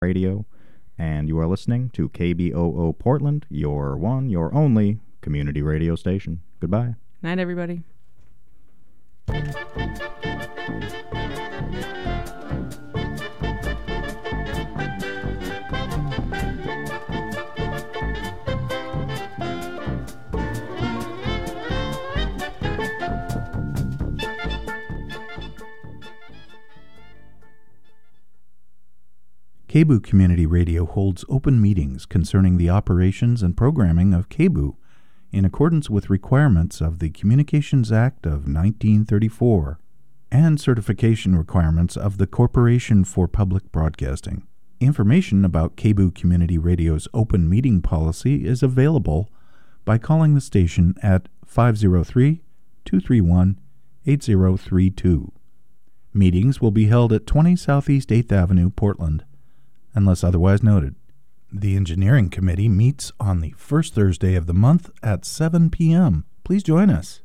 Radio, and you are listening to KBOO Portland, your one, your only community radio station. Goodbye. Night, everybody. KBOO Community Radio holds open meetings concerning the operations and programming of KBOO in accordance with requirements of the Communications Act of 1934 and certification requirements of the Corporation for Public Broadcasting. Information about KBOO Community Radio's open meeting policy is available by calling the station at 503-231-8032. Meetings will be held at 20 Southeast 8th Avenue, Portland, unless otherwise noted. The Engineering Committee meets on the first Thursday of the month at 7 p.m. Please join us.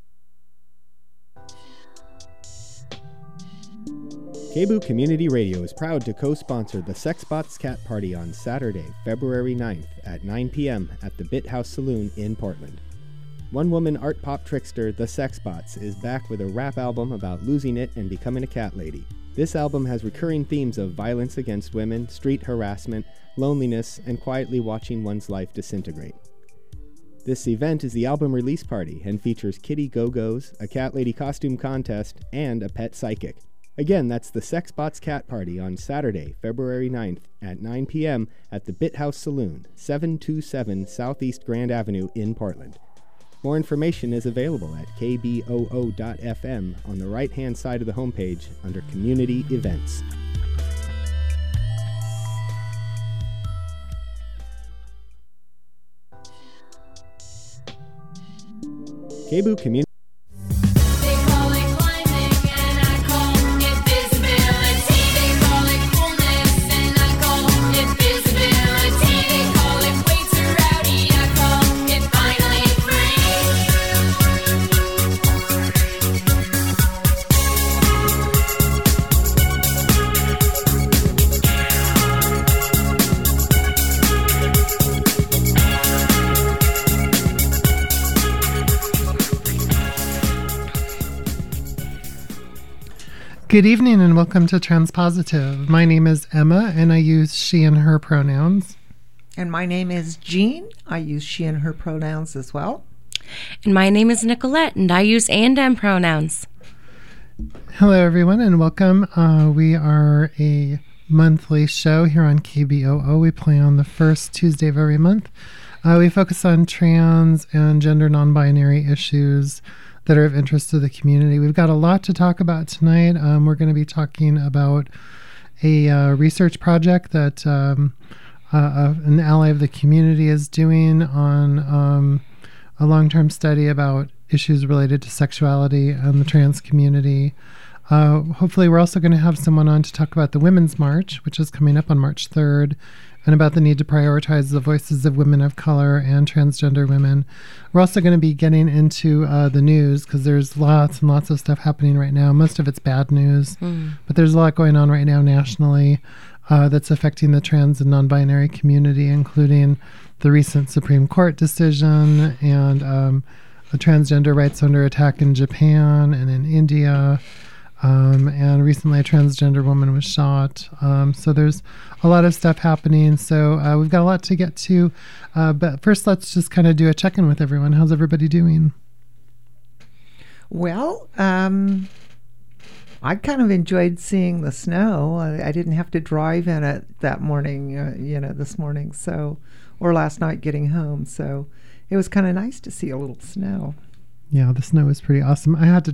KBOO Community Radio is proud to co-sponsor the Sexbots Cat Party on Saturday, February 9th at 9 p.m. at the Bit House Saloon in Portland. One-woman art pop trickster, the Sexbots, is back with a rap album about losing it and becoming a cat lady. This album has recurring themes of violence against women, street harassment, loneliness, and quietly watching one's life disintegrate. This event is the album release party and features kitty go-go's, a cat lady costume contest, and a pet psychic. Again, that's the Sexbots Cat Party on Saturday, February 9th at 9 p.m. at the Bit House Saloon, 727 Southeast Grand Avenue in Portland. More information is available at kboo.fm on the right-hand side of the homepage under Community Events. KBOO Community Good evening and welcome to Transpositive. My name is Emma and I use she and her pronouns. And my name is Jean. I use she and her pronouns as well. And my name is Nicolette and I use and them pronouns. Hello everyone and welcome. We are a monthly show here on KBOO. We play on the first Tuesday of every month. We focus on trans and gender non-binary issues that are of interest to the community. We've got a lot to talk about tonight. We're going to be talking about a research project that an ally of the community is doing on a long-term study about issues related to sexuality and the trans community. Hopefully we're also going to have someone on to talk about the Women's March, which is coming up on March 3rd, and about the need to prioritize the voices of women of color and transgender women. We're also going to be getting into the news because there's lots and lots of stuff happening right now. Most of it's bad news, but there's a lot going on right now nationally that's affecting the trans and non-binary community, including the recent Supreme Court decision and the transgender rights under attack in Japan and in India. And recently a transgender woman was shot. So there's a lot of stuff happening. So we've got a lot to get to. But first, let's just kind of do a check-in with everyone. How's everybody doing? Well, I kind of enjoyed seeing the snow. I didn't have to drive in it that morning, this morning, or last night getting home. So it was kind of nice to see a little snow. Yeah, the snow was pretty awesome. I had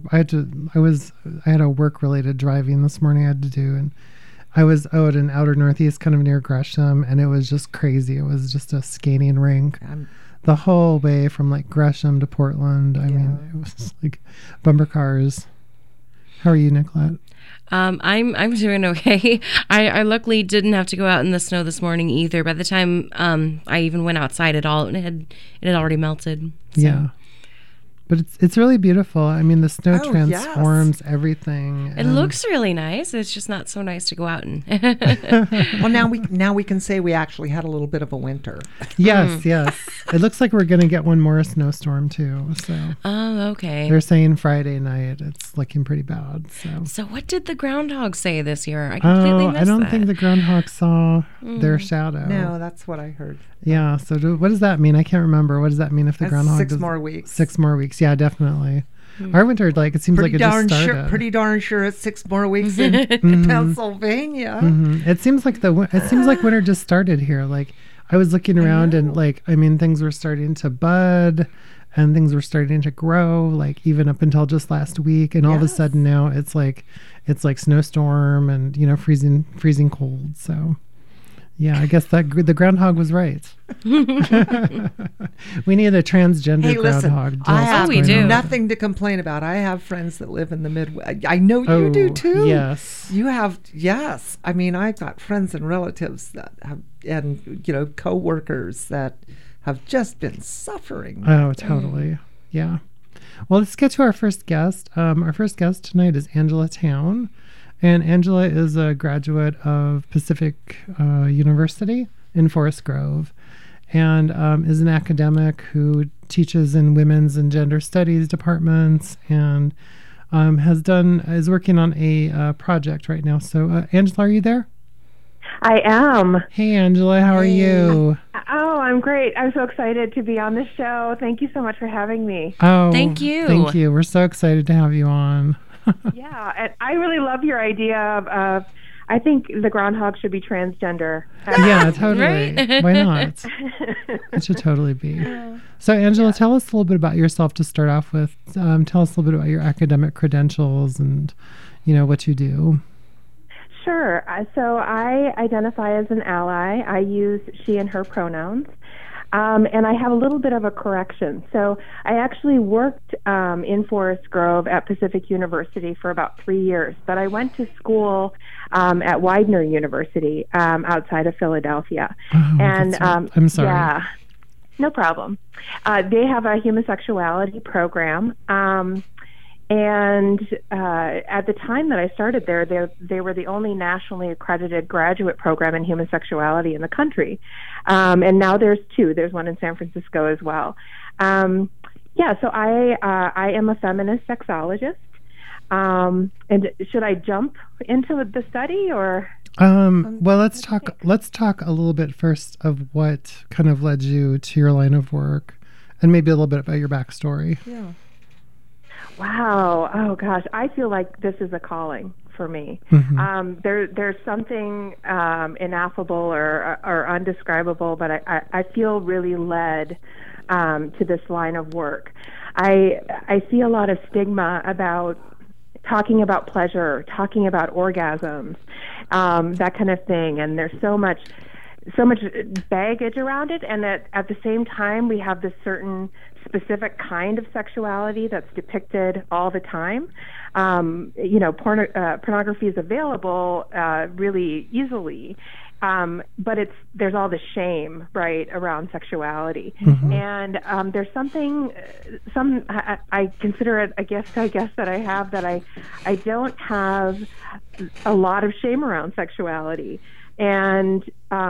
a work-related driving this morning I had to do, and I was out in outer Northeast, kind of near Gresham, and it was just crazy. It was just a skating rink the whole way from like Gresham to Portland. I mean, it was like bumper cars. How are you, Nicolette? I'm doing okay. I luckily didn't have to go out in the snow this morning either. By the time I even went outside at all, it had already melted. So. Yeah. But it's really beautiful. I mean, the snow Oh, transforms everything. It looks really nice. It's just not so nice to go out and. Well, now we can say we actually had a little bit of a winter. Yes, yes. It looks like we're going to get one more snowstorm too. So Oh, okay. they're saying Friday night. It's looking pretty bad. So what did the groundhog say this year? I completely Oh, missed I don't that. think the groundhog saw their shadow. No, that's what I heard. Yeah. So what does that mean? I can't remember. What does that mean if the That's groundhog 6 does- more weeks. 6 more weeks. Yeah, definitely. Our winter, like it seems like it just started. Pretty darn sure it's 6 more weeks in Pennsylvania. It seems like winter just started here. Like I was looking around and like I mean things were starting to bud and things were starting to grow like even up until just last week, and all of a sudden now it's like snowstorm and freezing cold. So yeah, I guess that the groundhog was right. We need a transgender Hey, listen, groundhog. I have we do. nothing to complain about. I have friends that live in the Midwest. I know you do too. Yes. You have, yes. I mean, I've got friends and relatives that have, and co-workers that have just been suffering. Oh, totally. Yeah. Well, let's get to our first guest. Our first guest tonight is Angela Town. And Angela is a graduate of Pacific University in Forest Grove and is an academic who teaches in women's and gender studies departments and is working on a project right now. So, Angela, are you there? I am. Hey, Angela, how are you? Oh, I'm great. I'm so excited to be on this show. Thank you so much for having me. Oh, Thank you. Thank you. We're so excited to have you on. Yeah, and I really love your idea of I think the groundhog should be transgender. Yeah, totally. Right? Why not? It should totally be. So, Angela, tell us a little bit about yourself to start off with. Tell us a little bit about your academic credentials and, what you do. Sure. So I identify as an ally. I use she and her pronouns. And I have a little bit of a correction. So I actually worked in Forest Grove at Pacific University for about 3 years, but I went to school at Widener University outside of Philadelphia. Oh, And I'm sorry. Yeah, no problem. They have a homosexuality program. And at the time that I started there, they were the only nationally accredited graduate program in homosexuality in the country. And now there's 2. There's one in San Francisco as well. So I am a feminist sexologist. And should I jump into the study or? Well, let's talk a little bit first of what kind of led you to your line of work, and maybe a little bit about your backstory. Yeah. Wow. Oh, gosh. I feel like this is a calling for me. Mm-hmm. There's something ineffable or undescribable, but I feel really led to this line of work. I see a lot of stigma about talking about pleasure, talking about orgasms, that kind of thing. And there's so much baggage around it, and at the same time we have this certain specific kind of sexuality that's depicted all the time. Pornography is available really easily, but there's all the shame right around sexuality, and there's I consider it a gift, I guess, that I have, that I don't have a lot of shame around sexuality. And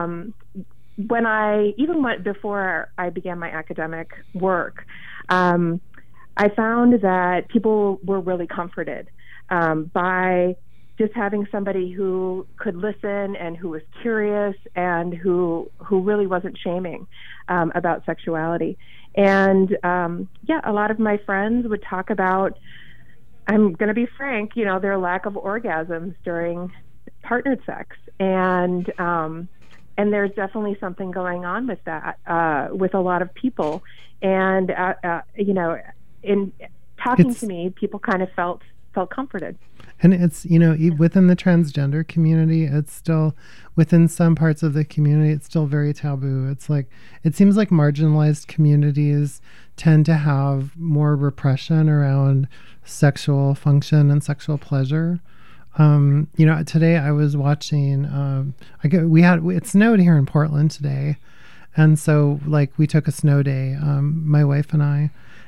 before I began my academic work, I found that people were really comforted by just having somebody who could listen and who was curious and who really wasn't shaming about sexuality. And a lot of my friends would talk about, I'm going to be frank, their lack of orgasms during partnered sex, and there's definitely something going on with that with a lot of people, and in talking to me, people kind of felt comforted. And it's within the transgender community, it's still, within some parts of the community, it's still very taboo. It's like, it seems like marginalized communities tend to have more repression around sexual function and sexual pleasure. Today I was watching, it snowed here in Portland today. And so we took a snow day, my wife and I,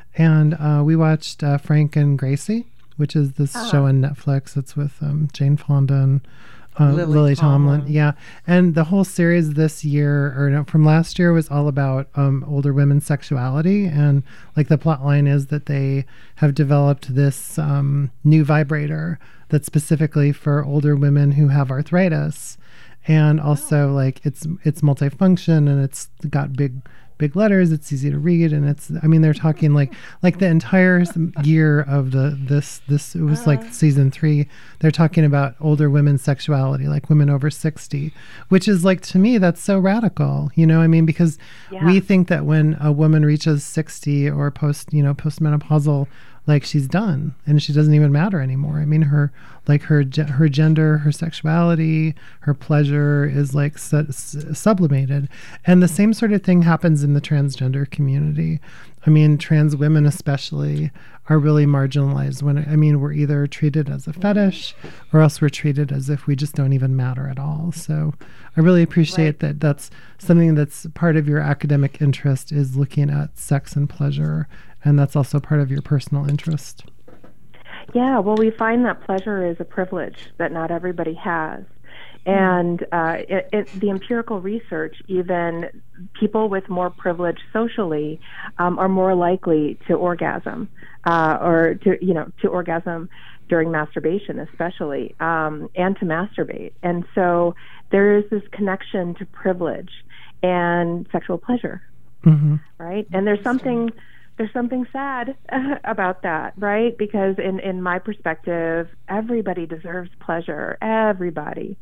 And we watched Frank and Gracie, which is this show on Netflix. It's with Jane Fonda and Lily Tomlin. Yeah. And the whole series this year, or no, from last year, was all about older women's sexuality. And like the plot line is that they have developed this new vibrator that's specifically for older women who have arthritis. And also like it's multifunction, and it's got big letters. It's easy to read, and they're talking like the entire year of this it was like season 3. They're talking about older women's sexuality, like women over 60, which is like, to me, that's so radical, because we think that when a woman reaches 60 or postmenopausal, like she's done and she doesn't even matter anymore. I mean, her gender, her sexuality, her pleasure is like sublimated. And the same sort of thing happens in the transgender community. I mean, trans women especially are really marginalized we're either treated as a fetish or else we're treated as if we just don't even matter at all. So I really appreciate that that's something that's part of your academic interest, is looking at sex and pleasure. And that's also part of your personal interest. Yeah, well, we find that pleasure is a privilege that not everybody has. And the empirical research, even people with more privilege socially are more likely to orgasm, or to orgasm during masturbation especially, and to masturbate. And so there is this connection to privilege and sexual pleasure, right? And there's something sad about that, right? Because in my perspective, everybody deserves pleasure. Everybody.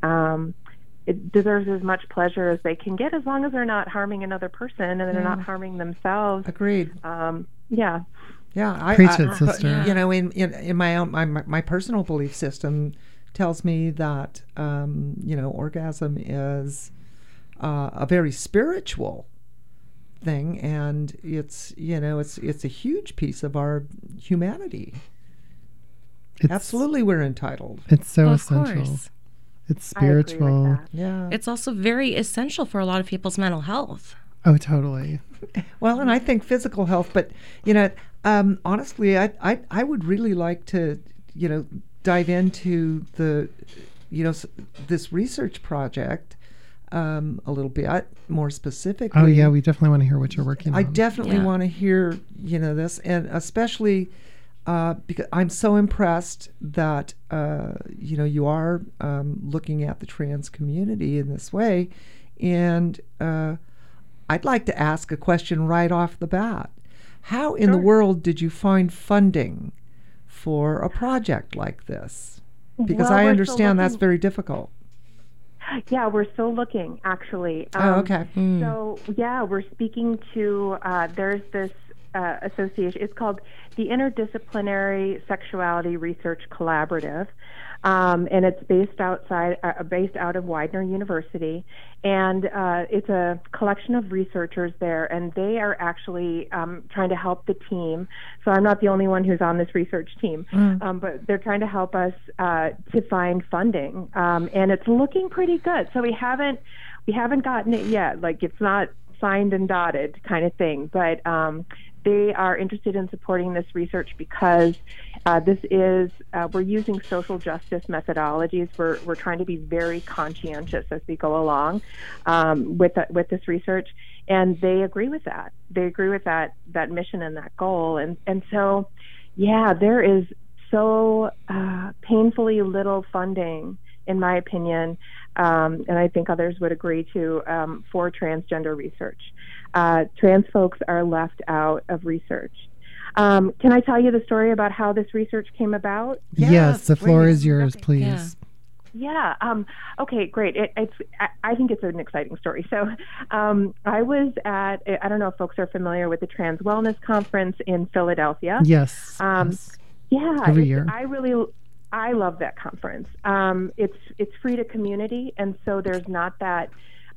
It deserves as much pleasure as they can get, as long as they're not harming another person and they're not harming themselves. Agreed. Yeah. Yeah. Preach it, sister. In my own, my personal belief system tells me that, orgasm is a very spiritual thing, and it's a huge piece of our humanity. Absolutely, we're entitled. It's so Of essential. course. It's spiritual. I agree with that. Yeah. It's also very essential for a lot of people's mental health. Oh, totally. Well, and I think physical health, but honestly, I would really like to dive into the this research project a little bit more specifically. Oh yeah, we definitely want to hear what you're working on. I definitely want to hear this, and especially because I'm so impressed that you are looking at the trans community in this way, and I'd like to ask a question right off the bat. How in the world did you find funding for a project like this? Because I understand that's very difficult. Yeah, we're still looking, actually. Okay. So, yeah, we're speaking to, there's this association. It's called the Interdisciplinary Sexuality Research Collaborative, and it's based out of Widener University, and it's a collection of researchers there, and they are actually trying to help the team. So I'm not the only one who's on this research team, but they're trying to help us to find funding, and it's looking pretty good. So we haven't gotten it yet. Like, it's not signed and dotted kind of thing, but they are interested in supporting this research because we're using social justice methodologies. We're trying to be very conscientious as we go along with this research, and they agree with that. They agree with that mission and that goal, and so, yeah, there is so painfully little funding, in my opinion, and I think others would agree too, for transgender research. Trans folks are left out of research. Can I tell you the story about how this research came about? Yes, the floor is yours, please. Yeah. Okay, great. I think it's an exciting story. So I was at, I don't know if folks are familiar with the Trans Wellness Conference in Philadelphia. Yes. Yeah. Every year. I love that conference. It's free to community, and so there's not that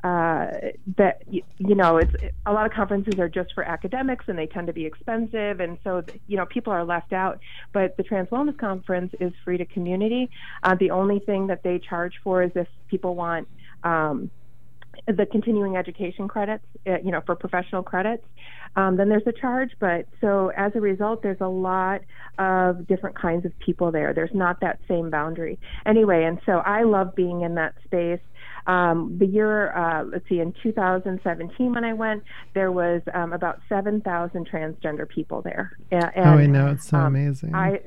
it's a lot of conferences are just for academics, and they tend to be expensive, and so people are left out. But the Trans Wellness Conference is free to community. The only thing that they charge for is if people want the continuing education credits, for professional credits, then there's a charge. But so as a result, there's a lot of different kinds of people there. There's not that same boundary. Anyway, and so I love being in that space. The year, in 2017 when I went, there was about 7,000 transgender people there. And, I know. It's so amazing.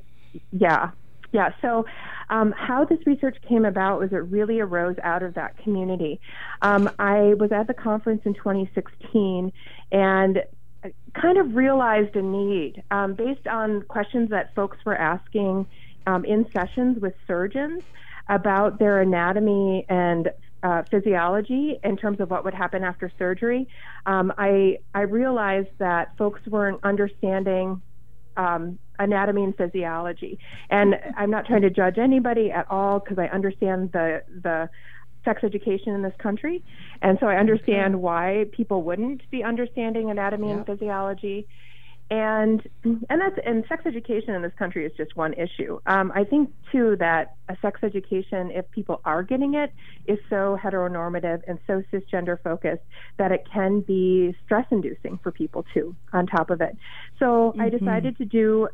Yeah. So how this research came about was it really arose out of that community. I was at the conference in 2016 and kind of realized a need based on questions that folks were asking in sessions with surgeons about their anatomy and physiology in terms of what would happen after surgery. I realized that folks weren't understanding anatomy and physiology. And I'm not trying to judge anybody at all because I understand the sex education in this country. And so I understand why people wouldn't be understanding anatomy and physiology. And sex education in this country is just one issue. I think too that a sex education, if people are getting it, is so heteronormative and so cisgender focused that it can be stress inducing for people too, on top of it. So I decided to do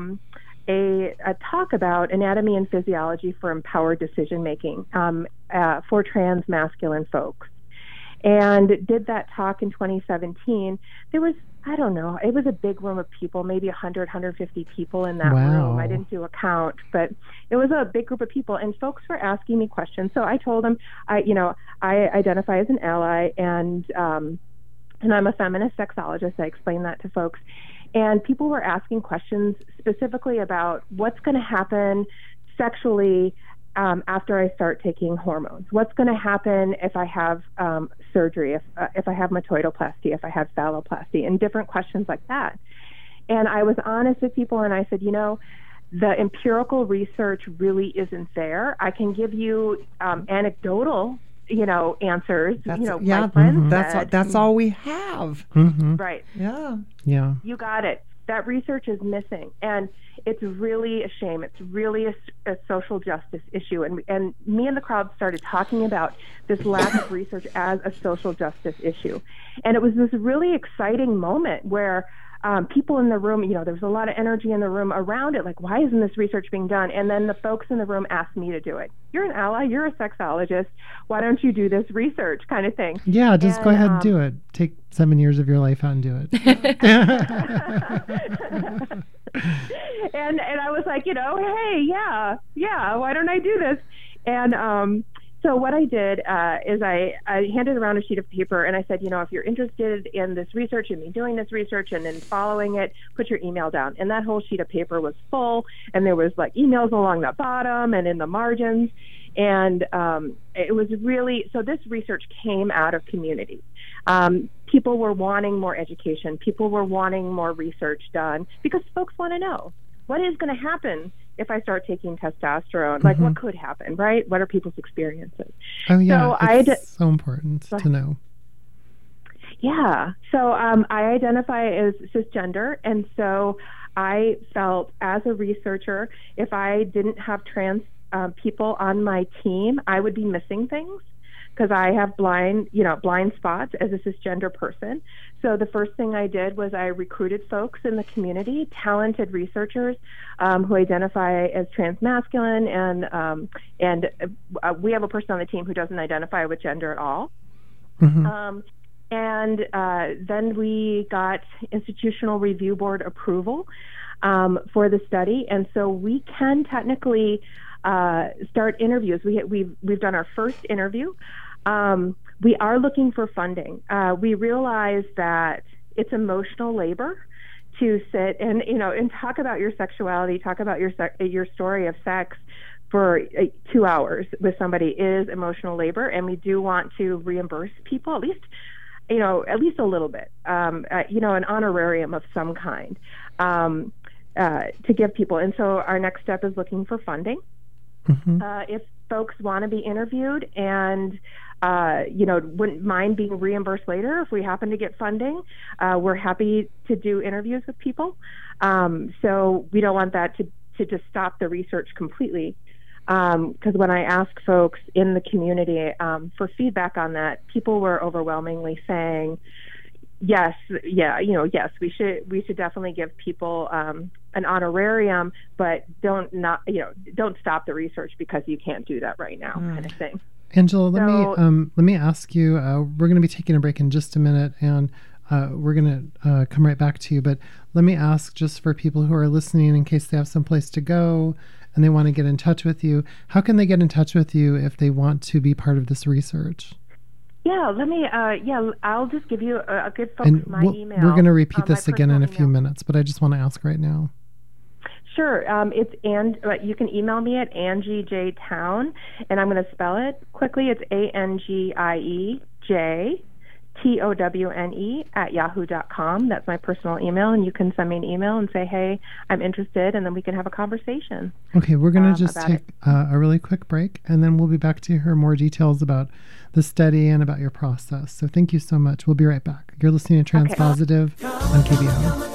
a talk about anatomy and physiology for empowered decision making for trans masculine folks. And did that talk in 2017. There was, I don't know, it was a big room of people, maybe 100, 150 people in that room. I didn't do a count, but it was a big group of people, and folks were asking me questions. So I told them, I identify as an ally, and I'm a feminist sexologist. I explained that to folks. And people were asking questions specifically about what's going to happen sexually after I start taking hormones. What's going to happen if I have surgery, if I have metoidoplasty, if I have phalloplasty, and different questions like that. And I was honest with people, and I said, the empirical research really isn't there. I can give you anecdotal, answers. My friends said, that's all we have. Right. Yeah. You got it. That research is missing, and it's really a shame. It's really a social justice issue, and me and the crowd started talking about this lack of research as a social justice issue, and it was this really exciting moment where people in the room, there was a lot of energy in the room around it, like, why isn't this research being done? And then the folks in the room asked me to do it. You're an ally, you're a sexologist, why don't you do this research, kind of thing. Yeah, just go ahead and do it. Take 7 years of your life out and do it. And I was like, hey, yeah, why don't I do this? And so what I did is I handed around a sheet of paper, and I said, if you're interested in this research and me doing this research and then following it, put your email down. And that whole sheet of paper was full, and there was like emails along the bottom and in the margins. And it was really, so this research came out of community. People were wanting more education. People were wanting more research done because folks want to know what is going to happen if I start taking testosterone. Like, what could happen, right? What are people's experiences? Oh, yeah. It's so important to know. Yeah. So I identify as cisgender, and so I felt as a researcher, if I didn't have trans people on my team, I would be missing things because I have blind spots as a cisgender person. So the first thing I did was I recruited folks in the community, talented researchers who identify as transmasculine, and we have a person on the team who doesn't identify with gender at all. And then we got institutional review board approval for the study, and so we can technically start interviews. We've done our first interview. We are looking for funding. We realize that it's emotional labor to sit and talk about your sexuality, talk about your story of sex for 2 hours with somebody is emotional labor, and we do want to reimburse people at least a little bit, an honorarium of some kind to give people. And so our next step is looking for funding. If folks want to be interviewed and wouldn't mind being reimbursed later if we happen to get funding, we're happy to do interviews with people. So we don't want that to just stop the research completely. Because when I asked folks in the community for feedback on that, people were overwhelmingly saying, yes, yes, we should definitely give people an honorarium, but don't stop the research because you can't do that right now, kind of thing. Angela, let me ask you. We're going to be taking a break in just a minute, and we're going to come right back to you. But let me ask, just for people who are listening, in case they have some place to go and they want to get in touch with you, how can they get in touch with you if they want to be part of this research? Yeah, I'll just give you a good folks my email. We're going to repeat this again in a few minutes, but I just want to ask right now. Sure. You can email me at Angie J. Town, and I'm going to spell it quickly. It's ANGIEJTOWNE@yahoo.com. That's my personal email, and you can send me an email and say, hey, I'm interested, and then we can have a conversation. Okay, we're going to just take a really quick break, and then we'll be back to hear more details about the study and about your process. So thank you so much. We'll be right back. You're listening to Transpositive on KBO.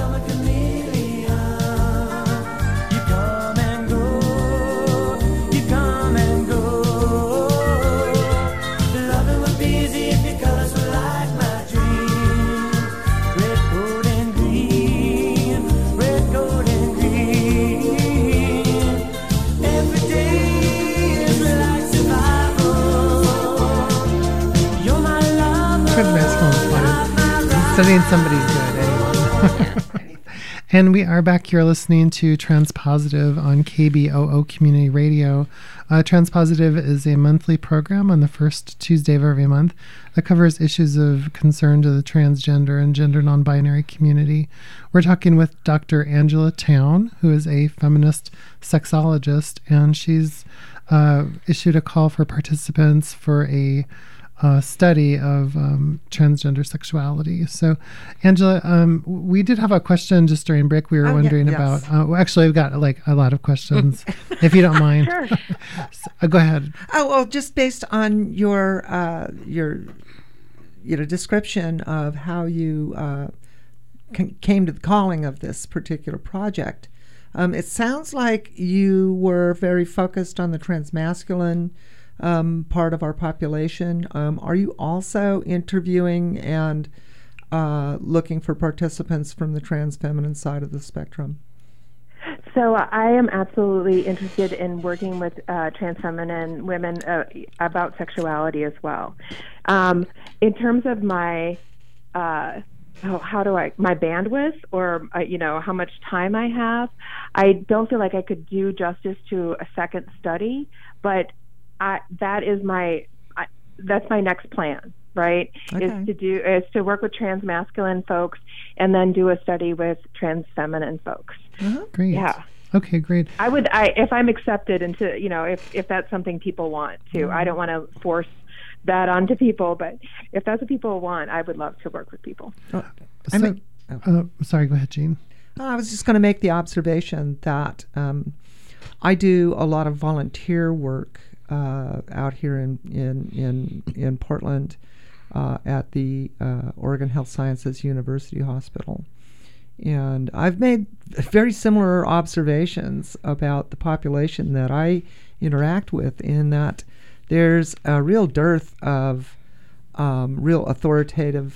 Studying somebody's good, anyone. And we are back here listening to Transpositive on KBOO Community Radio. Transpositive is a monthly program on the first Tuesday of every month that covers issues of concern to the transgender and gender non-binary community. We're talking with Dr. Angela Town, who is a feminist sexologist, and she's issued a call for participants for a study of transgender sexuality. So, Angela, we did have a question just during break. We were wondering about. Actually, we've got like a lot of questions, if you don't mind. Sure. So, go ahead. Oh well, just based on your description of how you came to the calling of this particular project, it sounds like you were very focused on the transmasculine part of our population. Are you also interviewing and looking for participants from the trans feminine side of the spectrum? So I am absolutely interested in working with trans feminine women about sexuality as well. In terms of my my bandwidth or how much time I have, I don't feel like I could do justice to a second study, but that's my next plan, right? Okay. Is to work with trans masculine folks and then do a study with trans feminine folks. Uh-huh. Great. Yeah. Okay, great. If I'm accepted into, if that's something people want to. Mm-hmm. I don't want to force that onto people, but if that's what people want, I would love to work with people. Sorry, go ahead, Jean. I was just going to make the observation that I do a lot of volunteer work out here in Portland at the Oregon Health Sciences University Hospital. And I've made very similar observations about the population that I interact with, in that there's a real dearth of real authoritative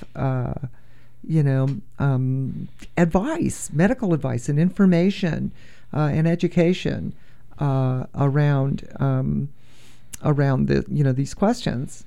advice, medical advice and information and education around these questions,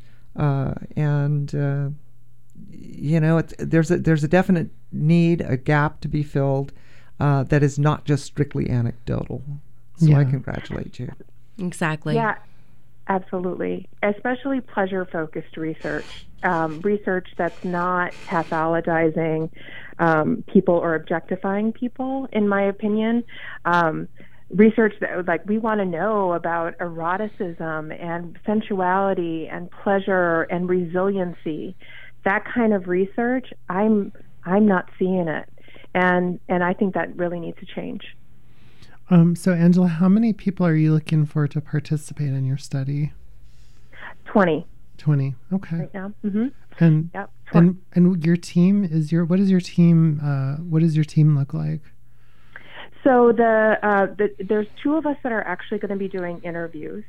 there's a definite need, a gap to be filled that is not just strictly anecdotal. So I congratulate you. Exactly. Yeah, absolutely. Especially pleasure-focused research, research that's not pathologizing people or objectifying people, in my opinion. Research that, we want to know about eroticism and sensuality and pleasure and resiliency. That kind of research, I'm not seeing it, and I think that really needs to change. So, Angela, how many people are you looking for to participate in your study? 20. 20. Okay. Right now. Mm-hmm. And yep. and your team what does your team look like? So there's two of us that are actually going to be doing interviews.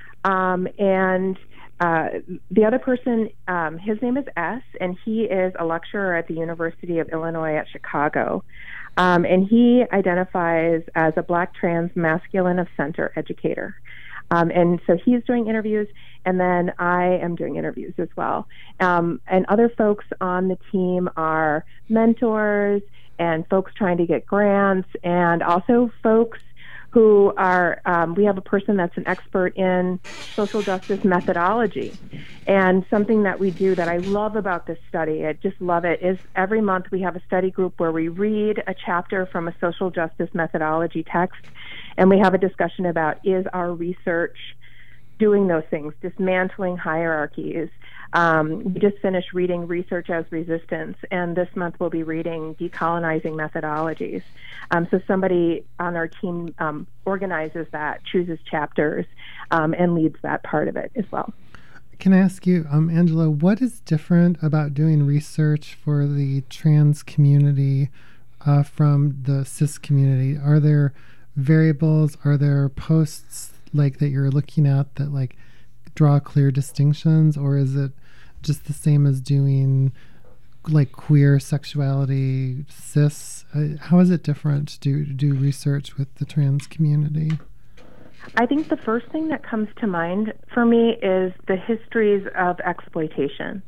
And the other person, his name is S, and he is a lecturer at the University of Illinois at Chicago. And he identifies as a Black trans masculine of center educator. And so he's doing interviews, and then I am doing interviews as well. And other folks on the team are mentors and folks trying to get grants, and also folks who are, we have a person that's an expert in social justice methodology. And something that we do that I love about this study, I just love it, is every month we have a study group where we read a chapter from a social justice methodology text, and we have a discussion about, is our research doing those things, dismantling hierarchies. We just finished reading Research as Resistance, and this month we'll be reading Decolonizing Methodologies. So somebody on our team organizes that, chooses chapters, and leads that part of it as well. Can I ask you, Angela, what is different about doing research for the trans community from the cis community? Are there variables? Are there posts like that you're looking at that like draw clear distinctions, or is it just the same as doing like queer sexuality, cis? How is it different to do research with the trans community? I think the first thing that comes to mind for me is the histories of exploitation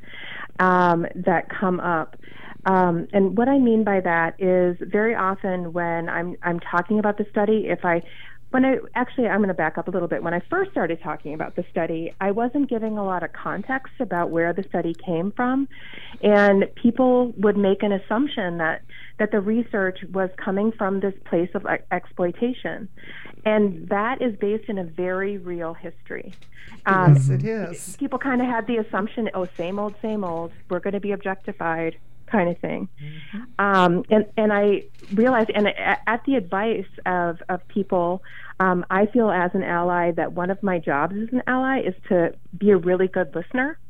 that come up. And what I mean by that is very often when I'm talking about the study, I'm going to back up a little bit. When I first started talking about the study, I wasn't giving a lot of context about where the study came from, and people would make an assumption that the research was coming from this place of exploitation, and that is based in a very real history. Yes, it is. People kind of had the assumption, same old, we're going to be objectified, kind of thing. Mm-hmm. And I realized, and at the advice of people, I feel as an ally that one of my jobs as an ally is to be a really good listener,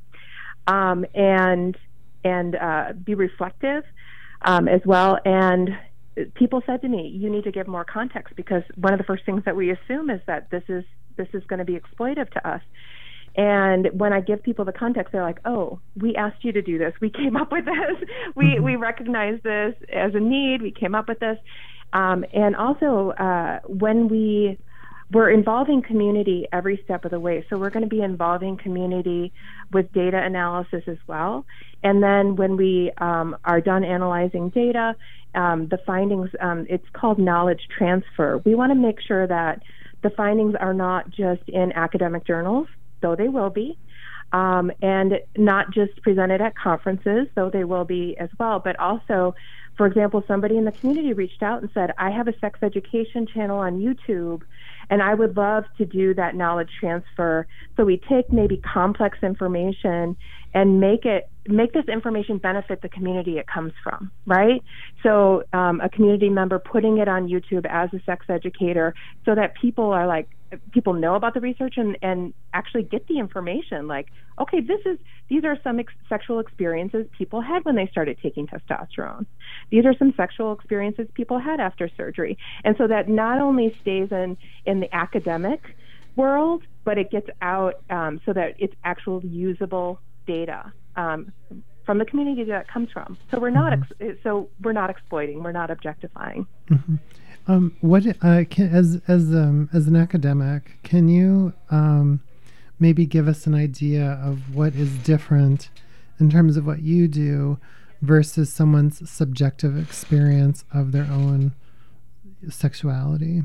and be reflective as well. And people said to me, you need to give more context, because one of the first things that we assume is that this is going to be exploitive to us. And when I give people the context, they're like, oh, we asked you to do this. We came up with this. We recognize this as a need. We came up with this. And also, when we're involving community every step of the way. So we're going to be involving community with data analysis as well. And then when we are done analyzing data, the findings, it's called knowledge transfer. We want to make sure that the findings are not just in academic journals, though they will be, and not just presented at conferences, though they will be as well, but also, for example, somebody in the community reached out and said, I have a sex education channel on YouTube, and I would love to do that knowledge transfer. So we take maybe complex information and make this information benefit the community it comes from, right? So a community member putting it on YouTube as a sex educator so that people know about the research and actually get the information, like, okay, these are some sexual experiences people had when they started taking testosterone. These are some sexual experiences people had after surgery. And so that not only stays in the academic world, but it gets out so that it's actual usable data from the community that it comes from. So we're not we're not exploiting, we're not objectifying. Mm-hmm. What as an academic, can you maybe give us an idea of what is different in terms of what you do versus someone's subjective experience of their own sexuality?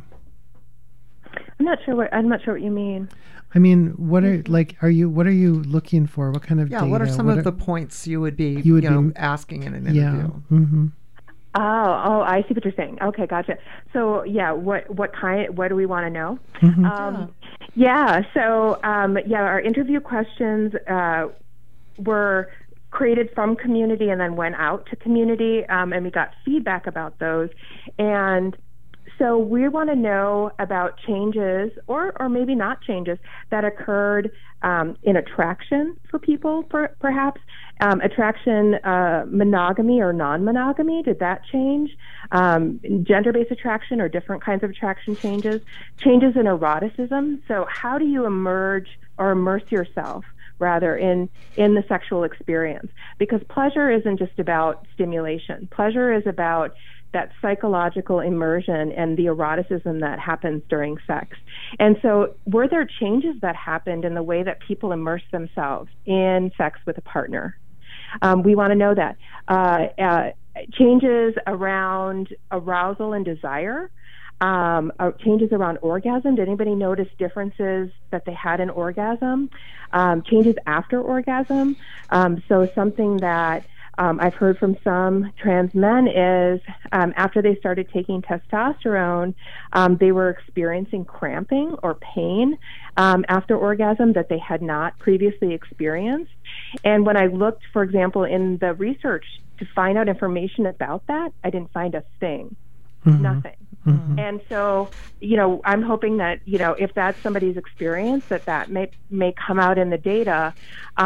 I'm not sure what you mean. I mean, what are you looking for? What kind of data? What are some of the points you would be asking in an interview? Yeah. Mm-hmm. Oh, I see what you're saying. Okay, gotcha. So, what do we want to know? Mm-hmm. So, our interview questions were created from community and then went out to community, and we got feedback about those. And So we want to know about changes, or maybe not changes, that occurred in attraction for people, perhaps. Attraction, monogamy or non-monogamy, did that change? Gender-based attraction or different kinds of attraction changes? Changes in eroticism. So how do you immerse yourself, rather, in the sexual experience? Because pleasure isn't just about stimulation. Pleasure is about that psychological immersion and the eroticism that happens during sex. And so were there changes that happened in the way that people immerse themselves in sex with a partner? We want to know that. Changes around arousal and desire, changes around orgasm. Did anybody notice differences that they had in orgasm? Changes after orgasm. So something that I've heard from some trans men is after they started taking testosterone, they were experiencing cramping or pain after orgasm that they had not previously experienced. And when I looked, for example, in the research to find out information about that, I didn't find a thing. Nothing. And so, I'm hoping that, if that's somebody's experience, that may come out in the data.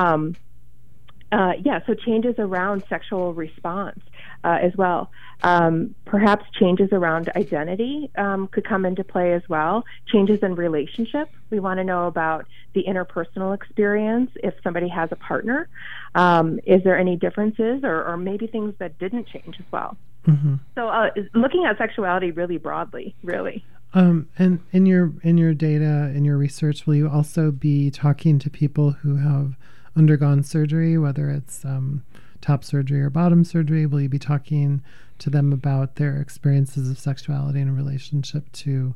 So changes around sexual response as well. Perhaps changes around identity could come into play as well. Changes in relationship. We want to know about the interpersonal experience if somebody has a partner. Is there any differences or maybe things that didn't change as well? So looking at sexuality really broadly, really. And in your data, in your research, will you also be talking to people who have undergone surgery, whether it's top surgery or bottom surgery? Will you be talking to them about their experiences of sexuality in relationship to,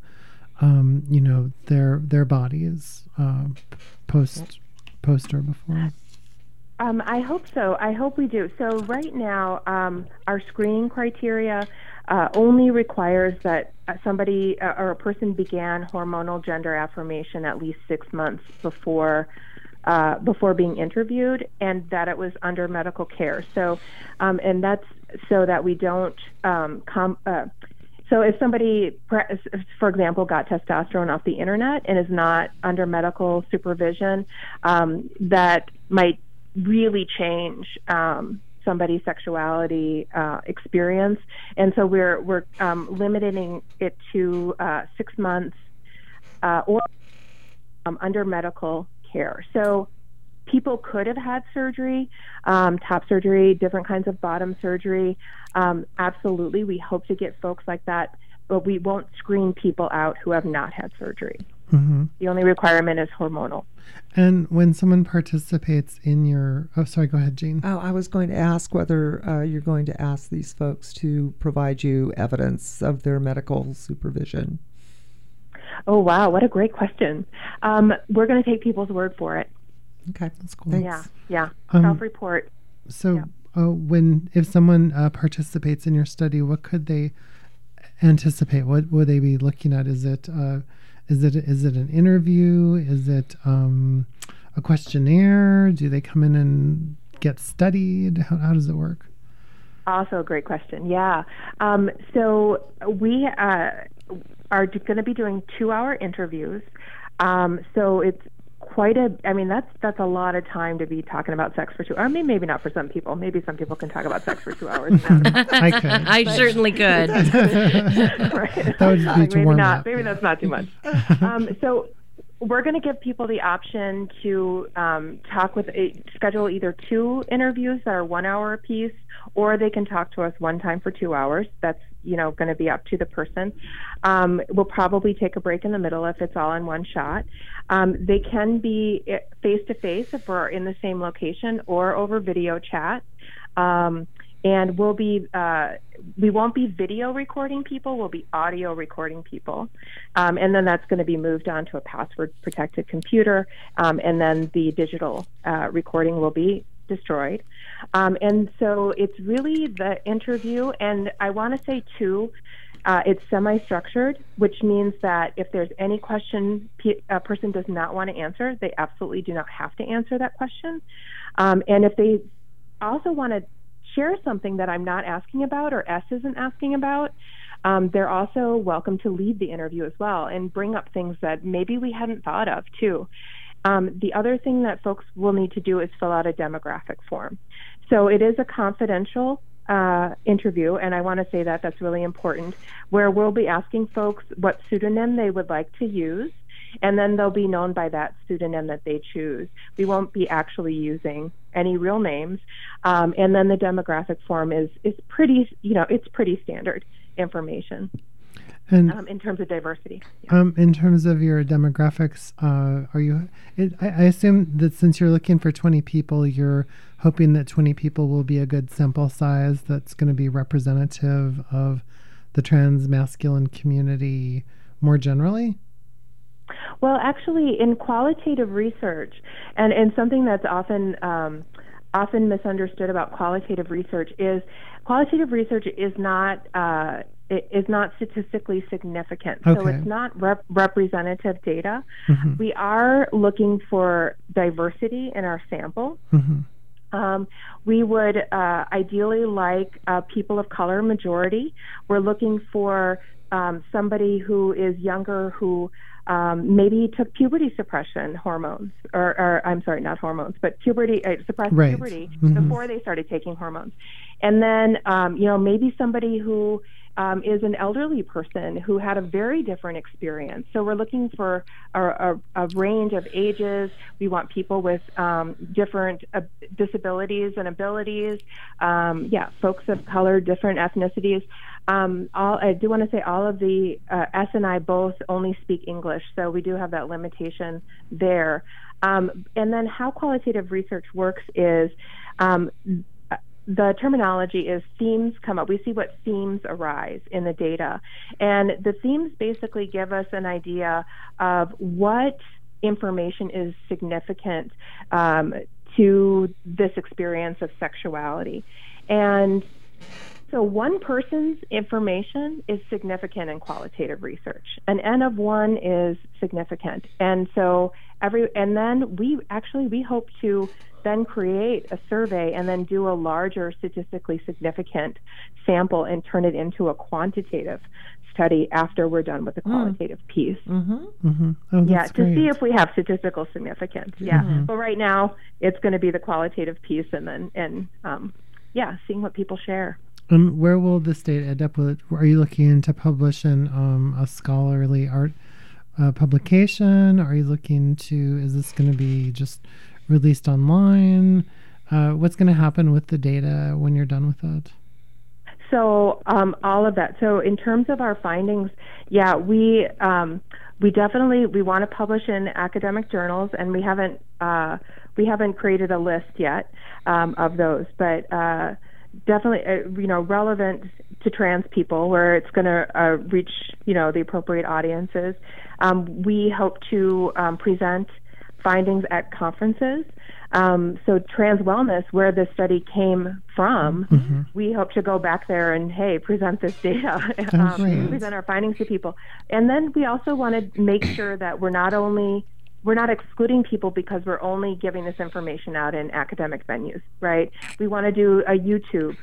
their bodies post or before? I hope so. I hope we do. So right now, our screening criteria only requires that somebody or a person began hormonal gender affirmation at least 6 months before being interviewed, and that it was under medical care. So, and that's so that we don't so if somebody, for example, got testosterone off the internet and is not under medical supervision, that might really change somebody's sexuality experience. And so we're limiting it to 6 months or under medical care. So people could have had surgery, top surgery, different kinds of bottom surgery. Absolutely, we hope to get folks like that, but we won't screen people out who have not had surgery. The only requirement is hormonal. And when someone participates in your... Oh, sorry, go ahead, Jean. Oh, I was going to ask whether you're going to ask these folks to provide you evidence of their medical supervision. Oh, wow. What a great question. We're going to take people's word for it. Okay. That's cool. Yeah. Self-report. So if someone participates in your study, what could they anticipate? What would they be looking at? Is it an interview? Is it a questionnaire? Do they come in and get studied? How does it work? Also a great question. Yeah. So we are going to be doing 2-hour interviews. So it's quite that's a lot of time to be talking about sex for 2 hours. I mean, maybe not for some people. Maybe some people can talk about sex for 2 hours. I could. I certainly could. Right. That would be too warm up. Maybe that's not too much. So we're going to give people the option to schedule either 2 interviews that are 1 hour apiece, or they can talk to us one time for 2 hours. That's going to be up to the person. We'll probably take a break in the middle if it's all in one shot. They can be face-to-face if we're in the same location, or over video chat. And we won't be video recording people, we'll be audio recording people. And then that's going to be moved on to a password-protected computer, and then the digital recording will be destroyed. And so it's really the interview, and I want to say too, it's semi-structured, which means that if there's any question a person does not want to answer, they absolutely do not have to answer that question. And if they also want to share something that I'm not asking about or S isn't asking about, They're also welcome to lead the interview as well and bring up things that maybe we hadn't thought of too. The other thing that folks will need to do is fill out a demographic form. So it is a confidential interview, and I want to say that that's really important, where we'll be asking folks what pseudonym they would like to use, and then they'll be known by that pseudonym that they choose. We won't be actually using any real names. And then the demographic form is pretty, it's pretty standard information. And in terms of diversity. Yeah. In terms of your demographics, I assume that since you're looking for 20 people, you're hoping that 20 people will be a good sample size that's going to be representative of the trans masculine community more generally? Well, actually, in qualitative research, and something that's often misunderstood about qualitative research is not statistically significant. Okay. So it's not representative data. Mm-hmm. We are looking for diversity in our sample. Mm-hmm. We would ideally like people of color majority. We're looking for somebody who is younger who maybe took puberty suppression hormones, or I'm sorry, not hormones, but puberty, suppressed Right. puberty Mm-hmm. before they started taking hormones. And then, maybe somebody who is an elderly person who had a very different experience. So we're looking for a range of ages. We want people with different disabilities and abilities. Folks of color, different ethnicities. I do want to say all of the S and I both only speak English, so we do have that limitation there. And then how qualitative research works is the terminology is themes come up. We see what themes arise in the data. And the themes basically give us an idea of what information is significant to this experience of sexuality. And so one person's information is significant in qualitative research. An N of one is significant. And so then we hope to then create a survey and then do a larger statistically significant sample and turn it into a quantitative study after we're done with the qualitative piece. Mm-hmm. Mm-hmm. Oh, that's to great. see if we have statistical significance. Yeah. Mm-hmm. But right now it's going to be the qualitative piece and then seeing what people share. Where will this data end up with? Are you looking to publish in a scholarly art publication? Are you looking to, is this going to be just released online? What's going to happen with the data when you're done with it? So all of that. So in terms of our findings, we definitely want to publish in academic journals, and we haven't created a list yet of those, but definitely relevant to trans people, where it's going to reach the appropriate audiences. We hope to present findings at conferences. So Trans Wellness, where this study came from, we hope to go back there and, present this data, present our findings to people. And then we also want to make sure that we're not excluding people because we're only giving this information out in academic venues, right? We want to do a YouTube,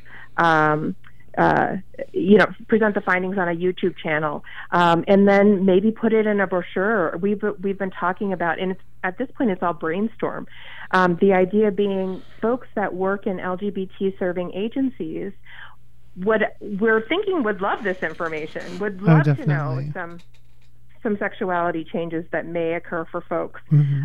present the findings on a YouTube channel, and then maybe put it in a brochure. We've been talking about, and at this point it's all brainstorm. The idea being folks that work in LGBT serving agencies we're thinking would love this information, would love to know some sexuality changes that may occur for folks.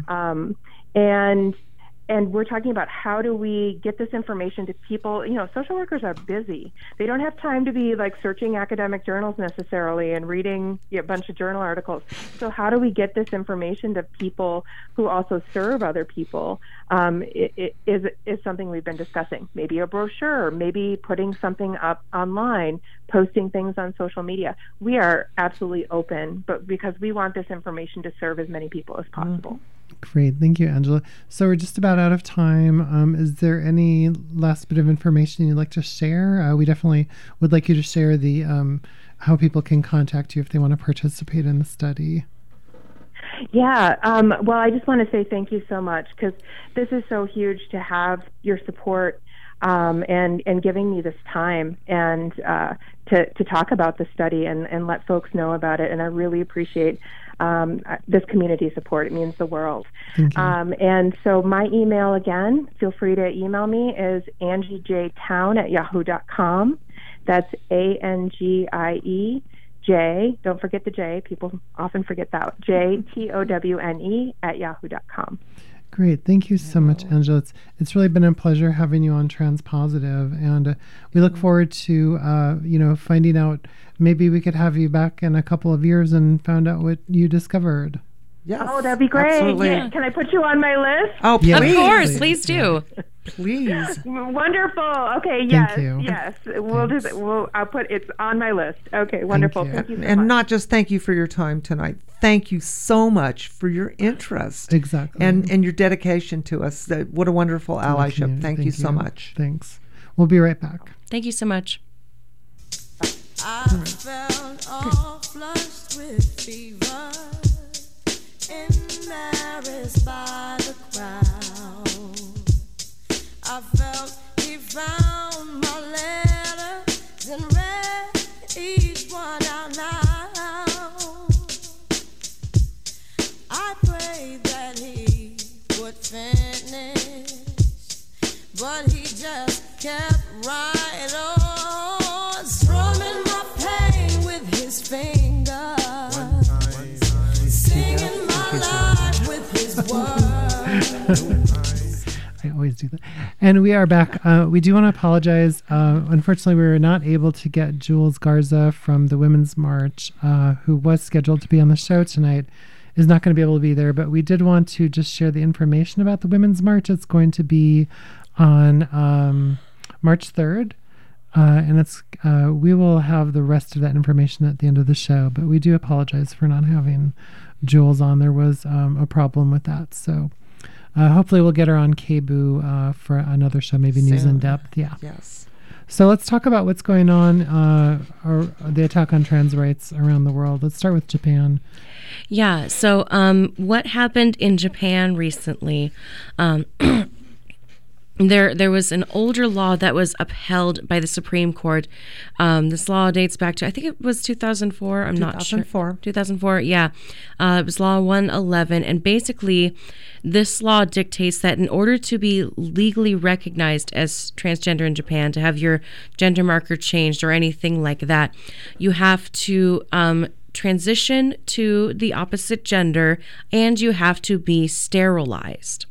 And we're talking about how do we get this information to people. Social workers are busy. They don't have time to be searching academic journals necessarily and reading a bunch of journal articles. So how do we get this information to people who also serve other people? It is something we've been discussing. Maybe a brochure, maybe putting something up online, posting things on social media. We are absolutely open, but because we want this information to serve as many people as possible. Great. Thank you, Angela. So we're just about out of time. Is there any last bit of information you'd like to share? We definitely would like you to share the how people can contact you if they want to participate in the study. Yeah. Well, I just want to say thank you so much, because this is so huge to have your support and giving me this time and to talk about the study and let folks know about it. And I really appreciate this community support. It means the world. Thank you. And so my email, again, feel free to email me, is angiejtown@yahoo.com. That's ANGIE. J, don't forget the J, people often forget that, JTOWNE@yahoo.com. Great. Thank you so much, Angela. It's really been a pleasure having you on Transpositive, and we look forward to, finding out, maybe we could have you back in a couple of years and found out what you discovered. Yes. Oh, that'd be great. Absolutely. Yeah. Can I put you on my list? Oh, Yeah, please. Of course, please do. Please. Wonderful. Okay, yes, you. yes. I'll put it's on my list. Okay, wonderful. you. Thank you so And much. not just thank you for your time tonight. Thank you so much for your interest. Exactly. And your dedication to us. What a wonderful allyship. Community. Thank you so much. Thanks. We'll be right back. Thank you so much. I felt all flushed with fever, embarrassed by the crowd. I felt he found my letters and read each one out loud. I prayed that he would finish, but he just kept right on, strumming my pain with his fingers, singing my life with his words. I always do that. And we are back. We do want to apologize. Unfortunately, we were not able to get Jules Garza from the Women's March, who was scheduled to be on the show tonight, is not going to be able to be there. But we did want to just share the information about the Women's March. It's going to be on March 3rd. And we will have the rest of that information at the end of the show. But we do apologize for not having Jules on. There was a problem with that. So hopefully we'll get her on KBOO for another show, maybe News in Soon. Depth. Yeah. Yes. So let's talk about what's going on, or the attack on trans rights around the world. Let's start with Japan. Yeah. So what happened in Japan recently? There was an older law that was upheld by the Supreme Court. This law dates back to, I think it was 2004. I'm not sure. 2004, yeah. It was Law 111. And basically, this law dictates that in order to be legally recognized as transgender in Japan, to have your gender marker changed or anything like that, you have to transition to the opposite gender, and you have to be sterilized.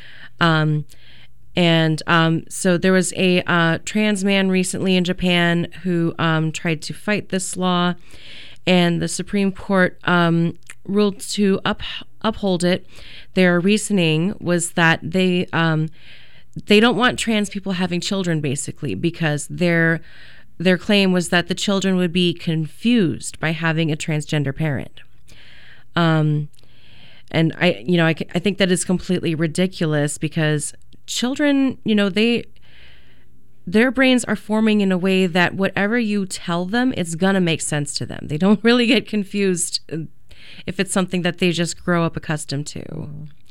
So there was a trans man recently in Japan who tried to fight this law, and the Supreme Court ruled to uphold it. Their reasoning was that they don't want trans people having children, basically, because their claim was that the children would be confused by having a transgender parent. And I think that is completely ridiculous, because children, their brains are forming in a way that whatever you tell them, it's gonna make sense to them. They don't really get confused if it's something that they just grow up accustomed to.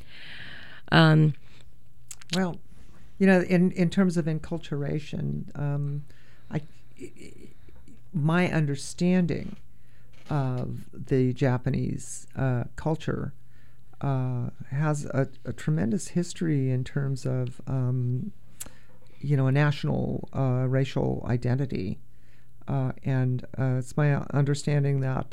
Well, in terms of enculturation, my understanding of the Japanese culture has a tremendous history in terms of, a national racial identity. And it's my understanding that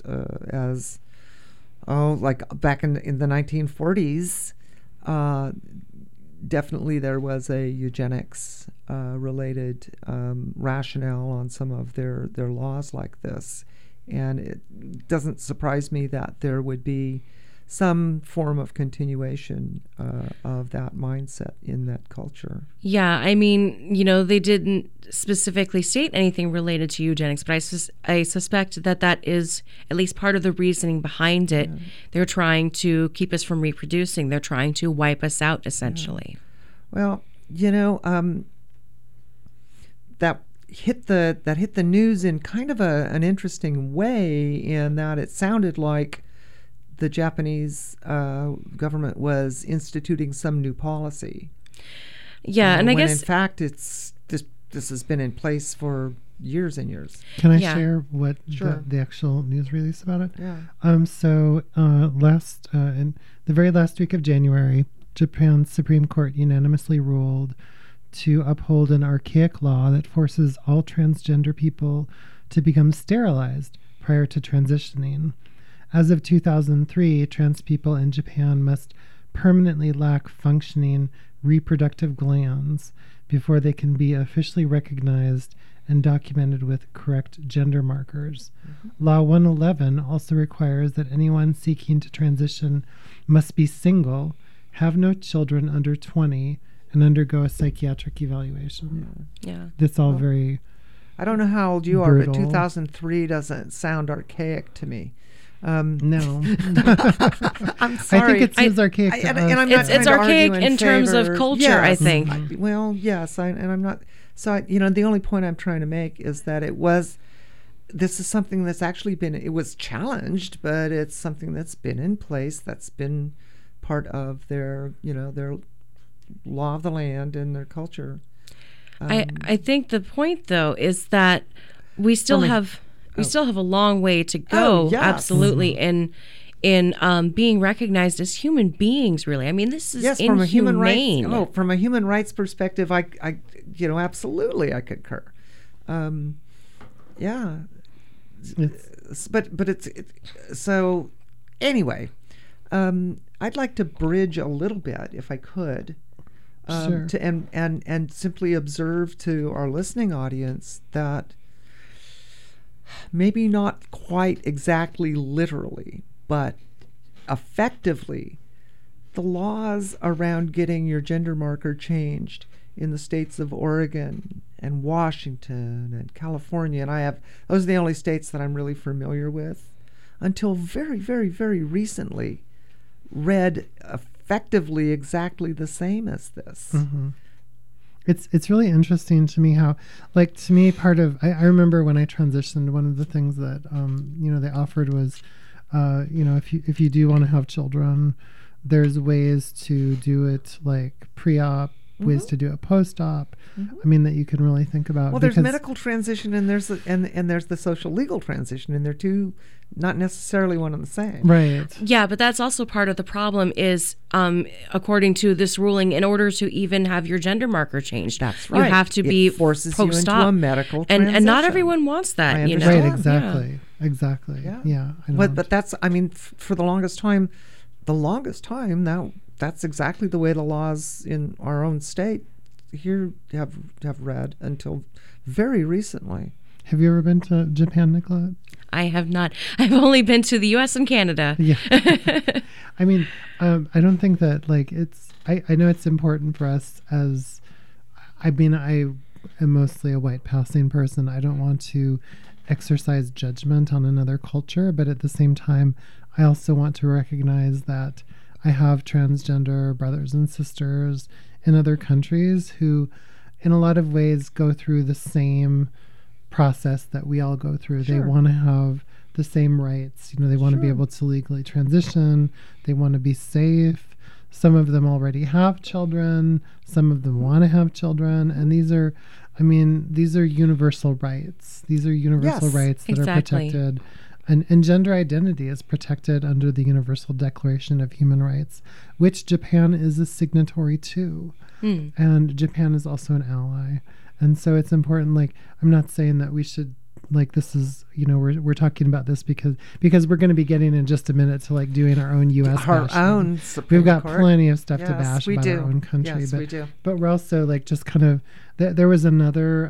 like back in the 1940s, definitely there was a eugenics related rationale on some of their laws like this. And it doesn't surprise me that there would be some form of continuation of that mindset in that culture. Yeah, I mean, they didn't specifically state anything related to eugenics, but I suspect that is at least part of the reasoning behind it. Yeah. They're trying to keep us from reproducing. They're trying to wipe us out, essentially. Yeah. Well, that hit the news in kind of an interesting way, in that it sounded like the Japanese government was instituting some new policy. Yeah, and I when guess in fact this has been in place for years and years. Can I Yeah. share what Sure. the actual news release about it? Yeah. So in the very last week of January, Japan's Supreme Court unanimously ruled to uphold an archaic law that forces all transgender people to become sterilized prior to transitioning. As of 2003, trans people in Japan must permanently lack functioning reproductive glands before they can be officially recognized and documented with correct gender markers. Law 111 also requires that anyone seeking to transition must be single, have no children under 20, and undergo a psychiatric evaluation. yeah. That's all very... I don't know how old you are, but Brutal. 2003 doesn't sound archaic to me. No. I'm sorry. I think it seems archaic to and us. I'm not It's trying to argue archaic in terms of favor- culture, I Yes. think. Well, yes, and I'm not. So the only point I'm trying to make is that this is something that's actually it was challenged, but it's something that's been in place, that's been part of their law of the land and their culture. I think the point though is that we still have a long way to go. Oh, yes. Absolutely, in being recognized as human beings. Really, I mean, this is Yes, inhumane. from a human rights. From a human rights perspective, I absolutely, I concur. Yeah, but it's so. Anyway, I'd like to bridge a little bit, if I could, Sure. to and simply observe to our listening audience that maybe not quite exactly literally, but effectively, the laws around getting your gender marker changed in the states of Oregon and Washington and California, and those are the only states that I'm really familiar with, until very, very, very recently, read effectively exactly the same as this. Mm-hmm. It's really interesting to me how, like, to me, part of I remember when I transitioned, one of the things that they offered was, if you do want to have children, there's ways to do it like pre-op, ways to do it post-op. I mean, that you can really think about. Well, there's medical transition and there's the social legal transition, and they're two not necessarily one and the same. Right. Yeah, but that's also part of the problem is, according to this ruling, in order to even have your gender marker changed, That's you right. have to It be forces you into post-op. a medical and not transition. everyone wants that. I You know? understand. Right. Yeah. Exactly. Exactly. Yeah. Yeah. I know. But that's, I mean, for the longest time, now that's exactly the way the laws in our own state here have read until very recently. Have you ever been to Japan, Nicolette? I have not. I've only been to the U.S. and Canada. Yeah. I mean, I don't think that, like, I know it's important for us as, I mean, I am mostly a white passing person. I don't want to exercise judgment on another culture, but at the same time, I also want to recognize that I have transgender brothers and sisters in other countries who, in a lot of ways, go through the same process that we all go through. Sure. They want to have the same rights. They want to be Sure. able to legally transition. They want to be safe. Some of them already have children. Some of them want to have children. And these are universal rights. These are universal Yes, rights that exactly. are protected. And gender identity is protected under the Universal Declaration of Human Rights, which Japan is a signatory to. And Japan is also an ally. And so it's important, like, I'm not saying that we should, like, this is, we're talking about this because we're going to be getting in just a minute to, like, doing our own U.S. Our bashing. own Supreme We've got Court. plenty of stuff to Yes, bash we about do. our own country. Yes, but, we do. But we're also, like, just kind of, there was another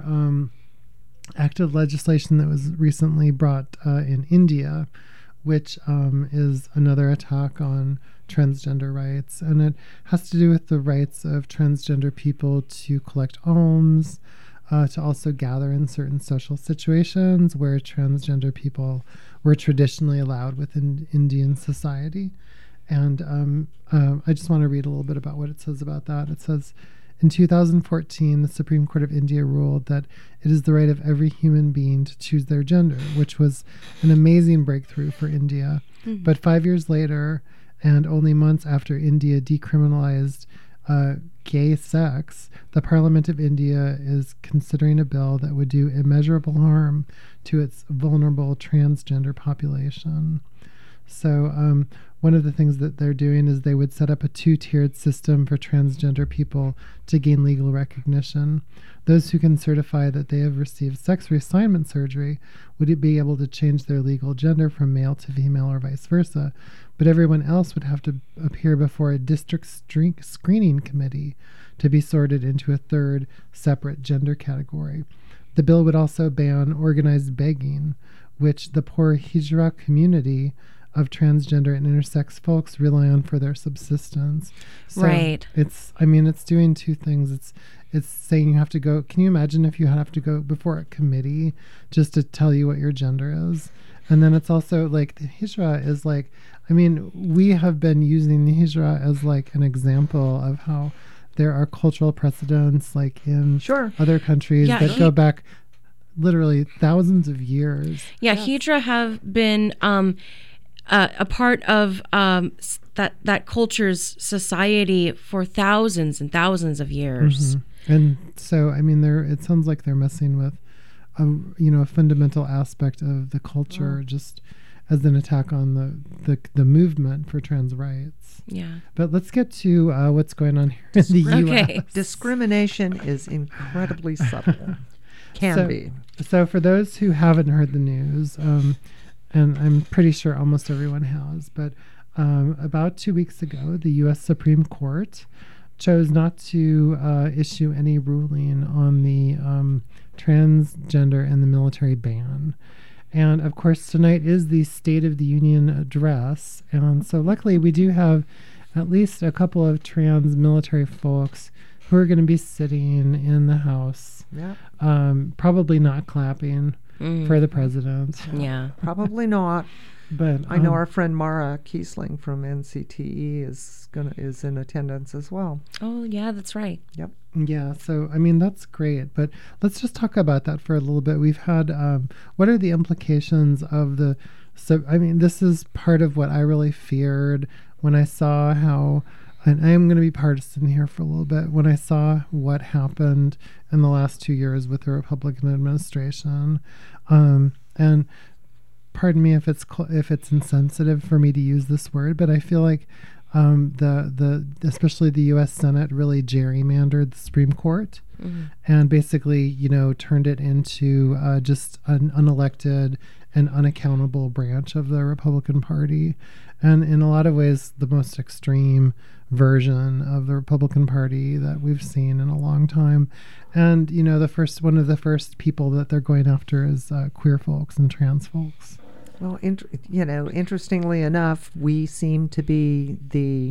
act of legislation that was recently brought in India, which is another attack on transgender rights. And it has to do with the rights of transgender people to collect alms, to also gather in certain social situations where transgender people were traditionally allowed within Indian society. And I just want to read a little bit about what it says about that. It says, in 2014, the Supreme Court of India ruled that it is the right of every human being to choose their gender, which was an amazing breakthrough for India. But 5 years later, and only months after India decriminalized gay sex, the Parliament of India is considering a bill that would do immeasurable harm to its vulnerable transgender population. So one of the things that they're doing is they would set up a 2-tiered system for transgender people to gain legal recognition. Those who can certify that they have received sex reassignment surgery would be able to change their legal gender from male to female or vice versa, but everyone else would have to appear before a district screening committee to be sorted into a third separate gender category. The bill would also ban organized begging, which the poor Hijra community of transgender and intersex folks rely on for their subsistence. So Right. it's doing two things. It's saying you have to go. Can you imagine if you have to go before a committee just to tell you what your gender is? And then it's also like the Hijra is like, we have been using the Hijra as like an example of how there are cultural precedents like in other countries that go back literally thousands of years. Yeah, Hijra have been a part of that culture's society for thousands and thousands of years. And so, it sounds like they're messing with a fundamental aspect of the culture, just as an attack on the movement for trans rights. Yeah. But let's get to what's going on here in the U.S. Discrimination is incredibly subtle. Can be. So for those who haven't heard the news, and I'm pretty sure almost everyone has, but about 2 weeks ago, the U.S. Supreme Court chose not to issue any ruling on the transgender and the military ban. And of course, tonight is the State of the Union address. And so luckily, we do have at least a couple of trans military folks who are going to be sitting in the House, probably not clapping for the president. Yeah. Probably not. But I know our friend Mara Kiesling from NCTE is in attendance as well. Oh, yeah, that's right. Yep. Yeah, so that's great. But let's just talk about that for a little bit. We've had what are the implications of the? So this is part of what I really feared when I saw how, and I am going to be partisan here for a little bit. When I saw what happened in the last 2 years with the Republican administration, and pardon me if it's insensitive for me to use this word, but I feel like especially the U.S. Senate really gerrymandered the Supreme Court and basically turned it into just an unelected and unaccountable branch of the Republican Party, and in a lot of ways the most extreme version of the Republican Party that we've seen in a long time. And one of the first people that they're going after is queer folks and trans folks. Well, interestingly enough, we seem to be the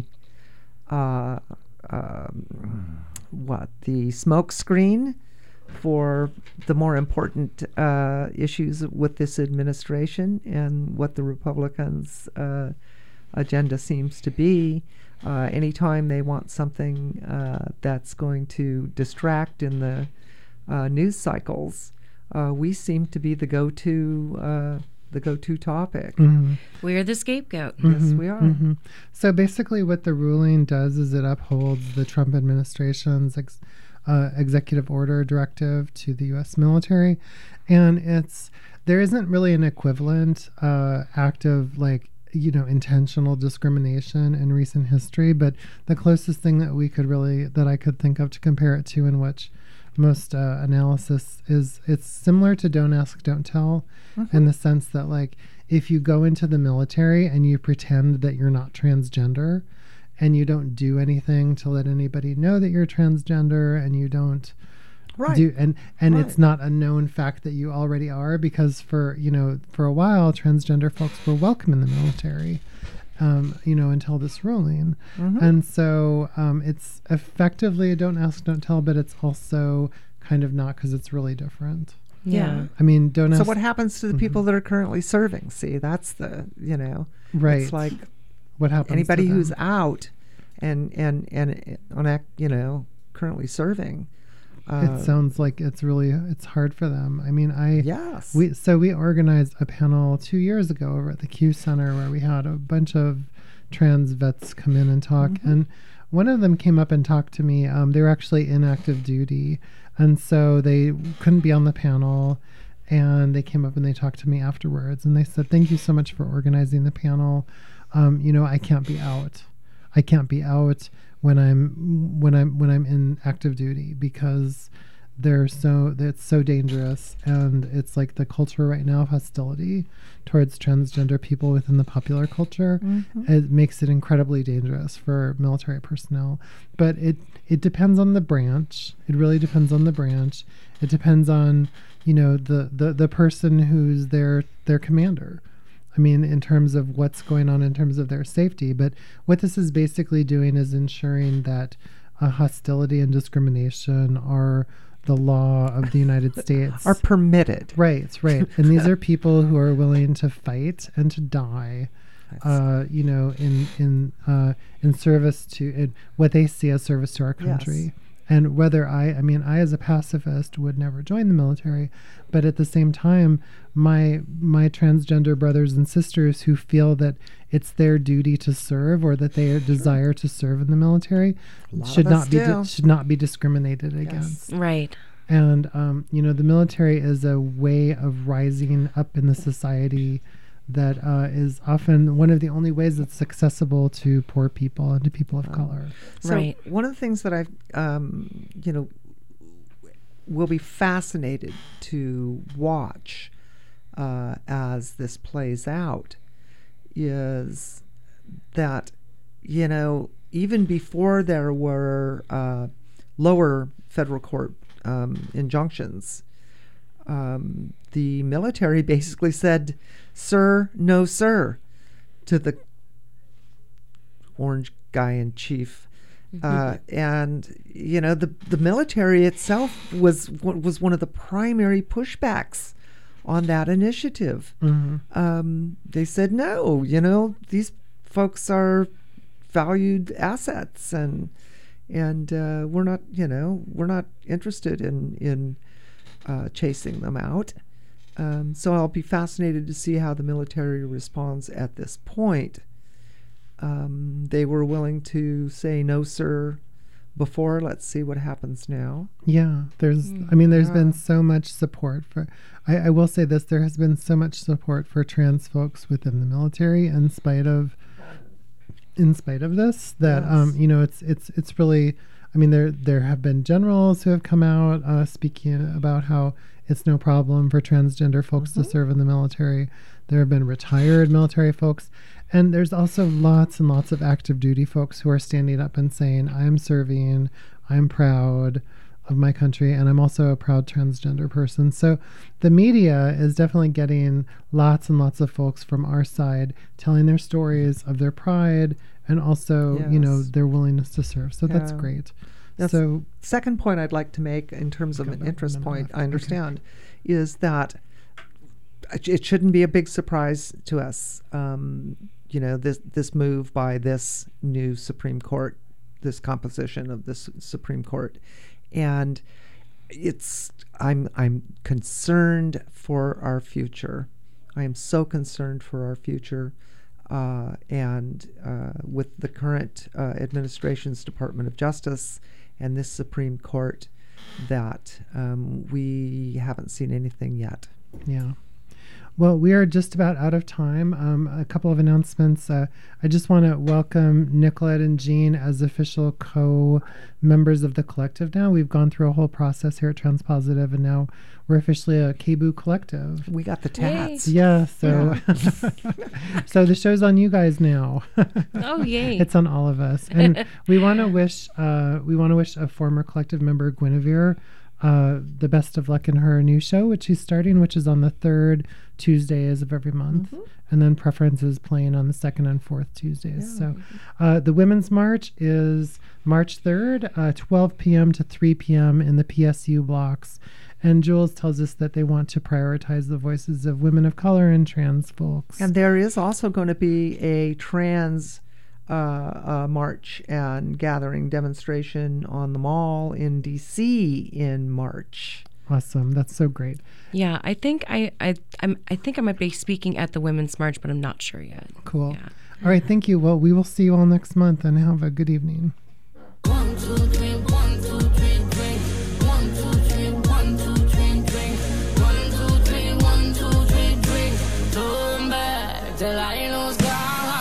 smoke screen for the more important issues with this administration and what the Republicans' agenda seems to be. Anytime they want something that's going to distract in the news cycles, we seem to be the go-to topic. We're the scapegoat. Yes, we are. So basically what the ruling does is it upholds the Trump administration's executive order directive to the U.S. military. And there isn't really an equivalent act of intentional discrimination in recent history, but the closest thing that I could think of to compare it to, in which most analysis is, it's similar to Don't Ask, Don't Tell, in the sense that if you go into the military and you pretend that you're not transgender and you don't do anything to let anybody know that you're transgender, and you don't do, and it's not a known fact that you already are, because for a while transgender folks were welcome in the military until this ruling. And so it's effectively a Don't Ask, Don't Tell, but it's also kind of not, because it's really different. Yeah. Don't ask. So what happens to the people that are currently serving? See, that's the, right. It's like what happens anybody to them? who's out and currently serving, it sounds like it's hard for them. I mean, Yes. we organized a panel 2 years ago over at the Q Center where we had a bunch of trans vets come in and talk, and one of them came up and talked to me. They were actually in active duty, and so they couldn't be on the panel, and they came up and they talked to me afterwards, and they said, "Thank you so much for organizing the panel. I can't be out. I can't be out when I'm in active duty because it's so dangerous, and it's like the culture right now of hostility towards transgender people within the popular culture. It makes it incredibly dangerous for military personnel. But it depends on the branch. It really depends on the branch. It depends on the person who's their commander. I mean, in terms of what's going on in terms of their safety. But what this is basically doing is ensuring that hostility and discrimination are the law of the United States. Are permitted. Right. And these are people who are willing to fight and to die, in service to what they see as service to our country. Yes. And whether I as a pacifist would never join the military, but at the same time, my transgender brothers and sisters who feel that it's their duty to serve or that they desire to serve in the military should not be discriminated against. Right. And the military is a way of rising up in the society that is often one of the only ways that's accessible to poor people and to people of color. So Right. one of the things that I've, will be fascinated to watch as this plays out is that, even before there were lower federal court injunctions, the military basically said, "Sir, no, sir," to the orange guy in chief. And, the military itself was one of the primary pushbacks on that initiative. They said, no, these folks are valued assets, and we're not interested in chasing them out. So I'll be fascinated to see how the military responds at this point. They were willing to say no, sir, before. Let's see what happens now. Yeah, there's been so much support for. I will say this: there has been so much support for trans folks within the military, in spite of this. That it's really. There have been generals who have come out speaking about how it's no problem for transgender folks to serve in the military. There have been retired military folks. And there's also lots and lots of active duty folks who are standing up and saying, I'm serving, I'm proud of my country, and I'm also a proud transgender person. So the media is definitely getting lots and lots of folks from our side telling their stories of their pride and also, their willingness to serve. So that's great. So second point I'd like to make in terms of an interest point, I understand, is that it shouldn't be a big surprise to us. This move by this new Supreme Court, this composition of this Supreme Court, and I'm concerned for our future. I am so concerned for our future, and with the current administration's Department of Justice and this Supreme Court, that we haven't seen anything yet. Yeah. Well, we are just about out of time. A couple of announcements. I just want to welcome Nicolette and Jean as official co-members of the collective now. We've gone through a whole process here at Transpositive, and now we're officially a KBOO collective. We got the tats. Yeah, so so the show's on you guys now. Oh, yay. It's on all of us. And we want to wish a former collective member, Guinevere, the best of luck in her new show, which she's starting, which is on the third Tuesdays of every month. And then Preference is playing on the second and fourth Tuesdays. Yeah. So the Women's March is March 3rd, 12 p.m. to 3 p.m. in the PSU blocks. And Jules tells us that they want to prioritize the voices of women of color and trans folks. And there is also going to be a trans march and gathering demonstration on the mall in D.C. in March. Awesome. That's so great. Yeah, I think I think I might be speaking at the Women's March, but I'm not sure yet. Cool. Yeah. All right. Thank you. Well, we will see you all next month, and have a good evening. 1, 2, 3, 1, 2, 3, drink. 1, 2, 3, 1, 2, 3, drink. 1, 2, 3, 1, 2, 3, drink. Turn back till I lose God.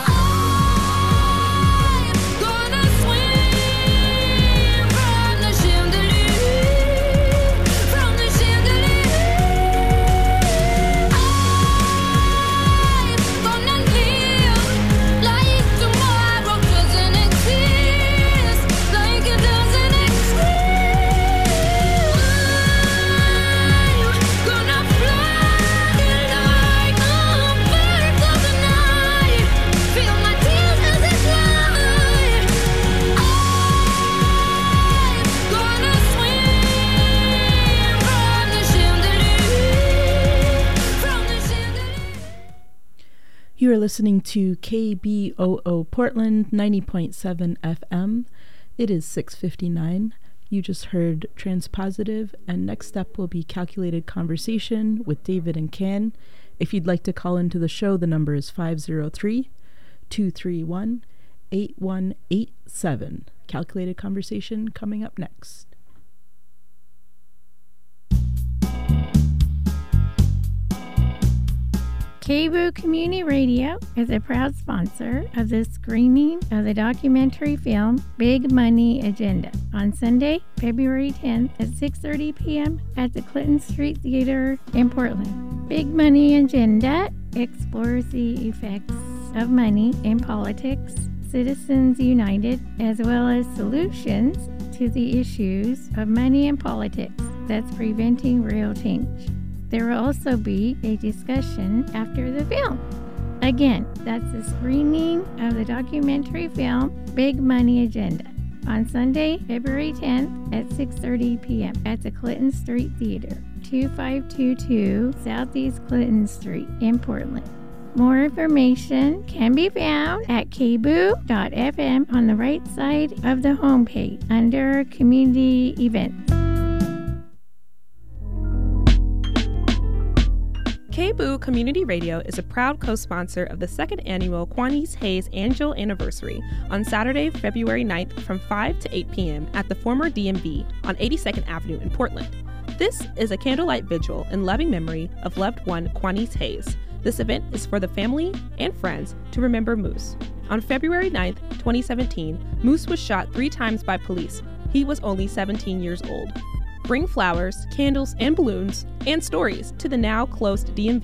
You are listening to KBOO Portland 90.7 FM. It is 6:59. You just heard Transpositive, and next up will be Calculated Conversation with David and Ken. If you'd like to call into the show, the number is 503-231-8187. Calculated Conversation coming up next. KBOO Community Radio is a proud sponsor of the screening of the documentary film Big Money Agenda on Sunday, February 10th at 6:30 p.m. at the Clinton Street Theater in Portland. Big Money Agenda explores the effects of money in politics, Citizens United, as well as solutions to the issues of money in politics that's preventing real change. There will also be a discussion after the film. Again, that's the screening of the documentary film Big Money Agenda on Sunday, February 10th at 6:30 p.m. at the Clinton Street Theater, 2522 Southeast Clinton Street in Portland. More information can be found at kboo.fm on the right side of the homepage under Community Events. KBOO Community Radio is a proud co-sponsor of the second annual Quanese Hayes Angel Anniversary on Saturday, February 9th from 5 to 8 p.m. at the former DMV on 82nd Avenue in Portland. This is a candlelight vigil in loving memory of loved one Quanese Hayes. This event is for the family and friends to remember Moose. On February 9th, 2017, Moose was shot 3 times by police. He was only 17 years old. Bring flowers, candles, and balloons, and stories to the now closed DMV